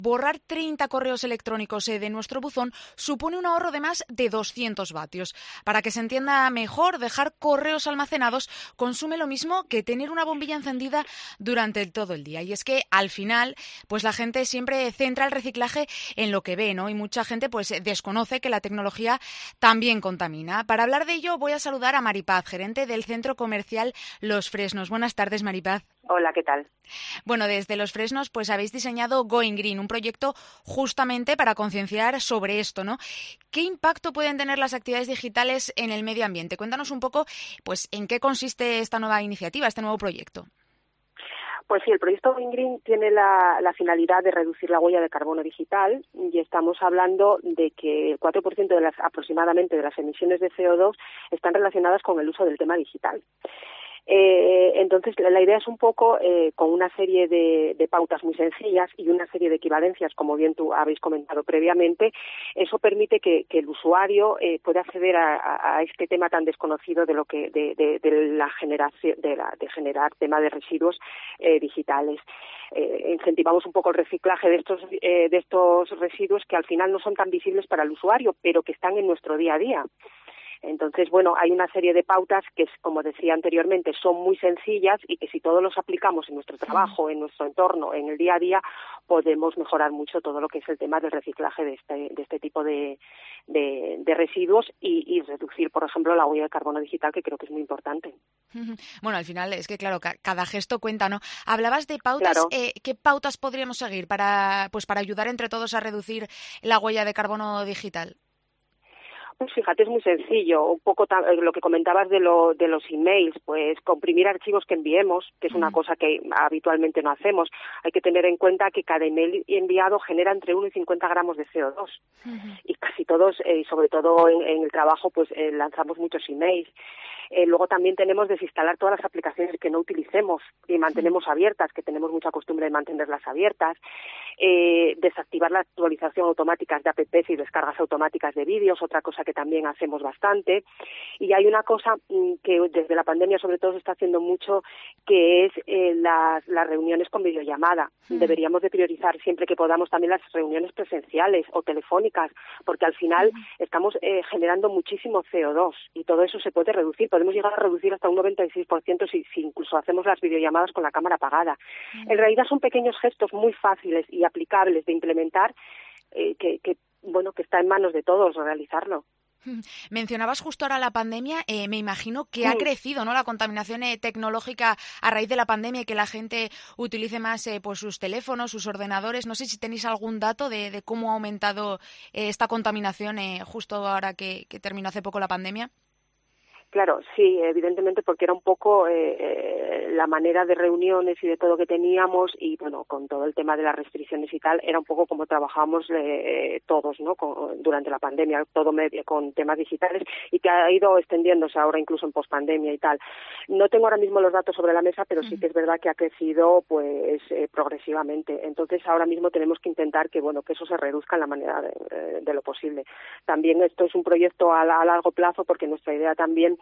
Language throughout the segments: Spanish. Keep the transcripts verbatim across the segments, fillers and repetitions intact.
Borrar treinta correos electrónicos de nuestro buzón supone un ahorro de más de doscientos vatios. Para que se entienda mejor, dejar correos almacenados consume lo mismo que tener una bombilla encendida durante todo el día. Y es que al final, pues la gente siempre centra el reciclaje en lo que ve, ¿no? Y mucha gente pues desconoce que la tecnología también contamina. Para hablar de ello voy a saludar a Maripaz, gerente del Centro Comercial Los Fresnos. Buenas tardes, Maripaz. Hola, ¿qué tal? Bueno, desde Los Fresnos pues habéis diseñado Going Green, un proyecto justamente para concienciar sobre esto, ¿no? ¿Qué impacto pueden tener las actividades digitales en el medio ambiente? Cuéntanos un poco, pues, en qué consiste esta nueva iniciativa, este nuevo proyecto. Pues sí, el proyecto Going Green tiene la, la finalidad de reducir la huella de carbono digital y estamos hablando de que el cuatro por ciento de las, aproximadamente de las emisiones de C O dos están relacionadas con el uso del tema digital. Eh, entonces, la, la idea es un poco, eh, con una serie de, de pautas muy sencillas y una serie de equivalencias, como bien tú habéis comentado previamente, eso permite que, que el usuario eh, pueda acceder a, a, a este tema tan desconocido de lo que de, de, de la generación de, la, de generar tema de residuos eh, digitales. Eh, incentivamos un poco el reciclaje de estos eh, de estos residuos que al final no son tan visibles para el usuario, pero que están en nuestro día a día. Entonces, bueno, hay una serie de pautas que, como decía anteriormente, son muy sencillas y que si todos los aplicamos en nuestro trabajo, en nuestro entorno, en el día a día, podemos mejorar mucho todo lo que es el tema del reciclaje de este, de este tipo de, de, de residuos y, y reducir, por ejemplo, la huella de carbono digital, que creo que es muy importante. Bueno, al final es que, claro, cada gesto cuenta, ¿no? Hablabas de pautas. Claro. Eh, ¿Qué pautas podríamos seguir para, pues, para ayudar entre todos a reducir la huella de carbono digital? Pues fíjate, es muy sencillo. Un poco lo que comentabas de, lo, de los emails, pues comprimir archivos que enviemos, que es una uh-huh. cosa que habitualmente no hacemos. Hay que tener en cuenta que cada email enviado genera entre uno y cincuenta gramos de C O dos. Uh-huh. Y casi todos, eh, sobre todo en, en el trabajo, pues eh, lanzamos muchos emails. Eh, luego también tenemos desinstalar todas las aplicaciones que no utilicemos y mantenemos uh-huh. abiertas, que tenemos mucha costumbre de mantenerlas abiertas. Eh, desactivar la actualización automática de apps y descargas automáticas de vídeos, otra cosa que también hacemos bastante. Y hay una cosa mmm, que desde la pandemia sobre todo se está haciendo mucho, que es eh, las, las reuniones con videollamada. Mm. Deberíamos de priorizar siempre que podamos también las reuniones presenciales o telefónicas, porque al final mm. estamos eh, generando muchísimo C O dos y todo eso se puede reducir. Podemos llegar a reducir hasta un noventa y seis por ciento si, si incluso hacemos las videollamadas con la cámara apagada. Mm. En realidad son pequeños gestos muy fáciles y aplicables de implementar eh, que, que, bueno, que está en manos de todos realizarlo. Mencionabas justo ahora la pandemia, eh, me imagino que ha crecido, ¿no?, la contaminación eh, tecnológica a raíz de la pandemia y que la gente utilice más eh, pues sus teléfonos, sus ordenadores. No sé si tenéis algún dato de, de cómo ha aumentado eh, esta contaminación eh, justo ahora que, que terminó hace poco la pandemia. Claro, sí, evidentemente, porque era un poco eh, la manera de reuniones y de todo que teníamos y, bueno, con todo el tema de las restricciones y tal, era un poco como trabajábamos eh, todos, ¿no?, con, durante la pandemia, todo medio, con temas digitales y que ha ido extendiéndose ahora incluso en pospandemia y tal. No tengo ahora mismo los datos sobre la mesa, pero sí que es verdad que ha crecido, pues, eh, progresivamente. Entonces, ahora mismo tenemos que intentar que, bueno, que eso se reduzca en la manera de, de lo posible. También esto es un proyecto a, a largo plazo porque nuestra idea también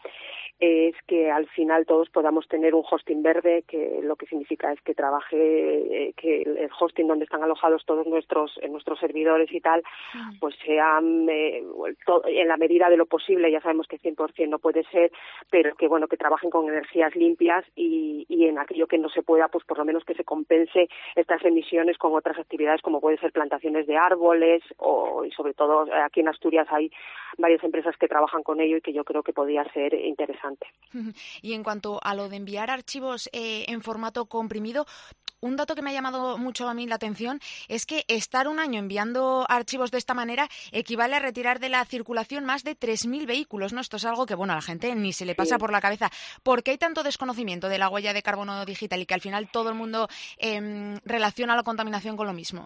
es que al final todos podamos tener un hosting verde, que lo que significa es que trabaje, eh, que el hosting donde están alojados todos nuestros eh, nuestros servidores y tal, pues sean eh, to- en la medida de lo posible. Ya sabemos que cien por ciento no puede ser, pero que bueno, que trabajen con energías limpias y, y en aquello que no se pueda, pues por lo menos que se compense estas emisiones con otras actividades como puede ser plantaciones de árboles o, y sobre todo aquí en Asturias hay varias empresas que trabajan con ello y que yo creo que podía ser interesante. Y en cuanto a lo de enviar archivos eh, en formato comprimido, un dato que me ha llamado mucho a mí la atención es que estar un año enviando archivos de esta manera equivale a retirar de la circulación más de tres mil vehículos, ¿no? Esto es algo que, bueno, a la gente ni se le pasa sí. por la cabeza. ¿Por qué hay tanto desconocimiento de la huella de carbono digital y que al final todo el mundo eh, relaciona la contaminación con lo mismo?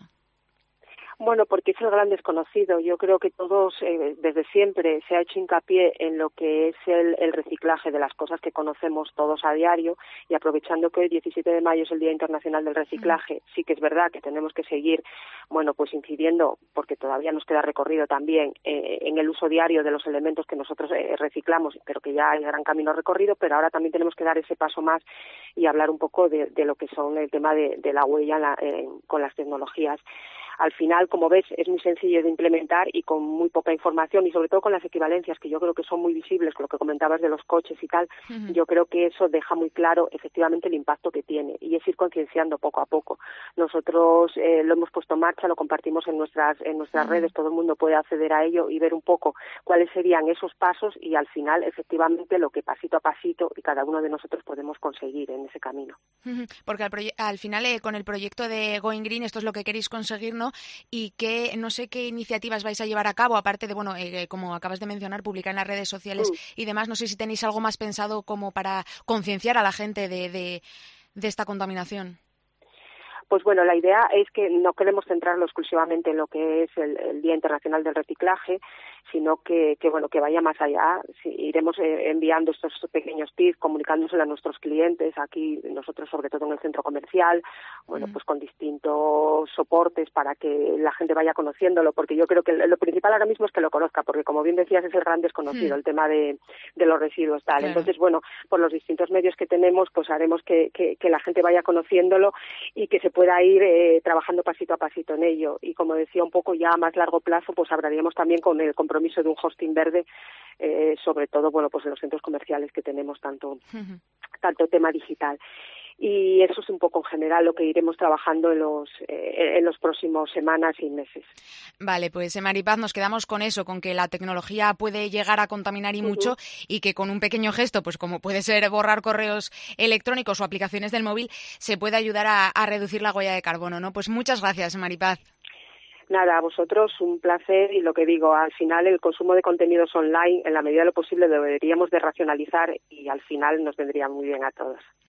Bueno, porque es el gran desconocido. Yo creo que todos, eh, desde siempre, se ha hecho hincapié en lo que es el, el reciclaje de las cosas que conocemos todos a diario y aprovechando que hoy, diecisiete de mayo, es el Día Internacional del Reciclaje, mm. sí que es verdad que tenemos que seguir, bueno, pues incidiendo, porque todavía nos queda recorrido también eh, en el uso diario de los elementos que nosotros eh, reciclamos, pero que ya hay gran camino recorrido, pero ahora también tenemos que dar ese paso más y hablar un poco de, de lo que son el tema de, de la huella la, eh, con las tecnologías. al final, como ves, es muy sencillo de implementar y con muy poca información y sobre todo con las equivalencias que yo creo que son muy visibles, con lo que comentabas de los coches y tal, uh-huh. Yo creo que eso deja muy claro efectivamente el impacto que tiene y es ir concienciando poco a poco. Nosotros eh, lo hemos puesto en marcha, lo compartimos en nuestras en nuestras uh-huh. redes, todo el mundo puede acceder a ello y ver un poco cuáles serían esos pasos y al final efectivamente lo que pasito a pasito y cada uno de nosotros podemos conseguir en ese camino. Uh-huh. Porque al, proye- al final eh, con el proyecto de Going Green esto es lo que queréis conseguir, ¿no? Y que no sé qué iniciativas vais a llevar a cabo, aparte de, bueno, eh, como acabas de mencionar, publicar en las redes sociales uh-huh. y demás, no sé si tenéis algo más pensado como para concienciar a la gente de, de, de esta contaminación. Pues bueno, la idea es que no queremos centrarlo exclusivamente en lo que es el, el Día Internacional del Reciclaje, sino que, que bueno, que vaya más allá. Sí, iremos eh, enviando estos pequeños tips, comunicándoselo a nuestros clientes, aquí nosotros sobre todo en el centro comercial, bueno, mm. pues con distintos soportes para que la gente vaya conociéndolo, porque yo creo que lo principal ahora mismo es que lo conozca, porque como bien decías es el gran desconocido, mm. el tema de, de los residuos tal. Claro. Entonces, bueno, por los distintos medios que tenemos, pues haremos que, que, que la gente vaya conociéndolo y que se pueda ir eh, trabajando pasito a pasito en ello. Y como decía, un poco ya a más largo plazo, pues hablaríamos también con el compromiso de un hosting verde, eh, sobre todo, bueno, pues en los centros comerciales que tenemos tanto, uh-huh. tanto tema digital. Y eso es un poco en general lo que iremos trabajando en los eh, en los próximos semanas y meses. Vale, pues Maripaz, nos quedamos con eso, con que la tecnología puede llegar a contaminar y uh-huh. mucho y que con un pequeño gesto, pues como puede ser borrar correos electrónicos o aplicaciones del móvil, se puede ayudar a, a reducir la huella de carbono, ¿no? Pues muchas gracias, Maripaz. Nada, a vosotros un placer y lo que digo, al final el consumo de contenidos online en la medida de lo posible deberíamos de racionalizar y al final nos vendría muy bien a todos.